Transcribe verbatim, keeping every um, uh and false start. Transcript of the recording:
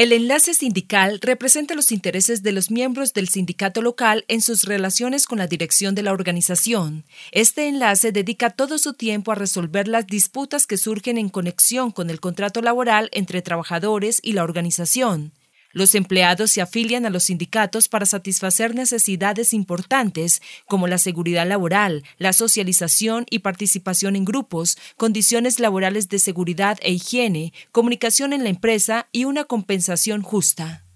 El enlace sindical representa los intereses de los miembros del sindicato local en sus relaciones con la dirección de la organización. Este enlace dedica todo su tiempo a resolver las disputas que surgen en conexión con el contrato laboral entre trabajadores y la organización. Los empleados se afilian a los sindicatos para satisfacer necesidades importantes como la seguridad laboral, la socialización y participación en grupos, condiciones laborales de seguridad e higiene, comunicación en la empresa y una compensación justa.